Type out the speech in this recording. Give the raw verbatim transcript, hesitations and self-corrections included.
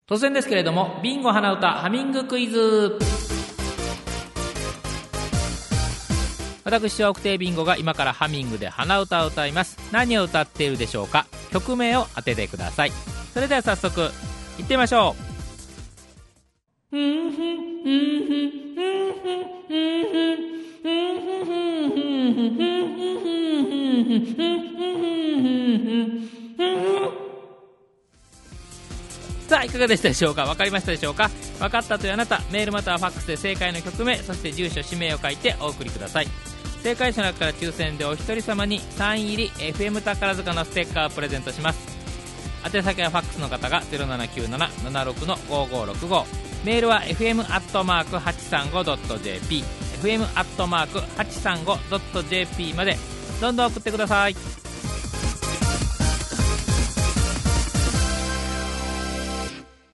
突然ですけれども、ビンゴ鼻歌ハミングクイズ。私は奥亭ビンゴが今からハミングで鼻歌を歌います。何を歌っているでしょうか。曲名を当ててください。それでは早速いってみましょう。さあいかがでしたでしょうか。わかりましたでしょうか。わかったというあなた、メールまたはファックスで正解の曲名、そして住所氏名を書いてお送りください。正解者の中から抽選でお一人様にサイン入り エフエム 宝塚のステッカーをプレゼントします。宛先はファックスの方が ゼロななきゅうなな ななろく ごごろくご、メールは エフエム アットマーク はちさんご ドット ジェーピー エフエム アットマーク はちさんご ドット ジェーピー までどんどん送ってください。